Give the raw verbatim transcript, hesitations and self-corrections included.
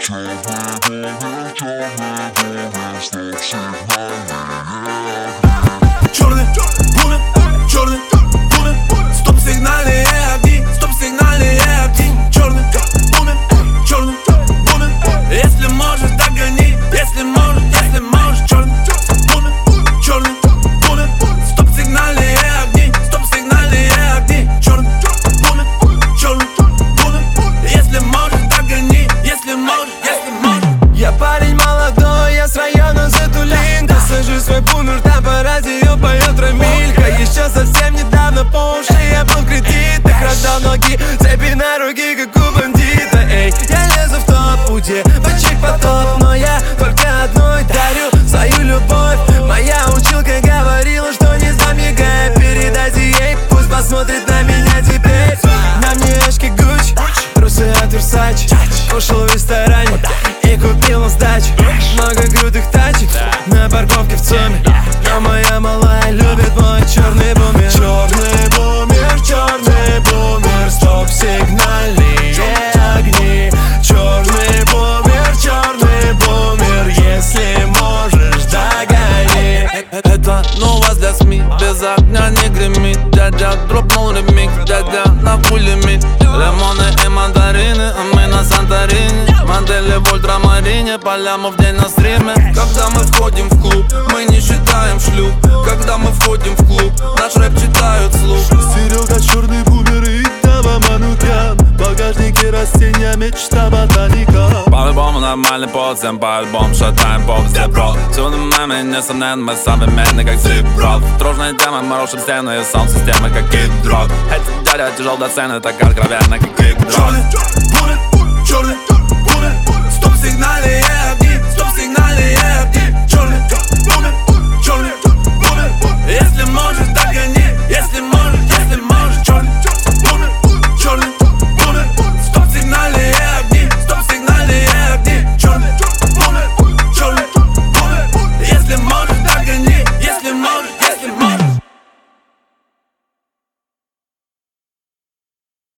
Черный бумер, черный бумер, стоп-сигнальные огни, стоп-сигнальные огни. Черный бумер, черный бумер, если можешь, догони, если можешь, если можешь. Черный бумер, черный бумер, стоп-сигнальные огни, стоп-сигнальные огни. Черный бумер, черный бумер, если можешь, догони, если можешь, если можешь. Я парень молодой, я с района Затулинка. Сажу свой бумер, там по радио поет Рамилька. Еще совсем недавно по уши я был в кредитах. Раздал ноги, цепи на руки, как у бандита. Эй, я лезу в топ, у девочек потоп, но я только одной дарю свою любовь. Моя училка говорила, что не сдам ЕГЭ. Передайте ей, пусть посмотрит на меня теперь. На мне очки Гуччи, трусы от Версачи. Кушал в ресторане и купил на сдачу много крутых тачек на парковке в ЦУМе. Но моя малая любит мой черный бумер. Черный бумер, черный бумер, стоп-сигнальные огни. Черный бумер, черный бумер, если можешь, догони. Это новость для СМИ, без огня не гремит. Дядя дропнул ремикс, дядя на пулемет. Лимоны и мандарины, а мы на Санторини. Модели в ультрамарине, поляма в день на стриме. Когда мы входим в клуб, мы не считаем шлюп. Когда мы входим в клуб, наш рэп читают вслух. Серега черный бумер и Дава Манукян. В багажнике растения, мечта ботаника. По-любому нормальный под всем, по-альбому шатаем поп везде, бро. Всюду мемы, несомненно, мы современны, как зип-рок. Тружная тема, мы рушим стены и саунд-системы, как кид-дрог. Эти дядя тяжел до цены, так откровенно, как кик-дрог. Черный бумер, черный бумер, стоп-сигнальные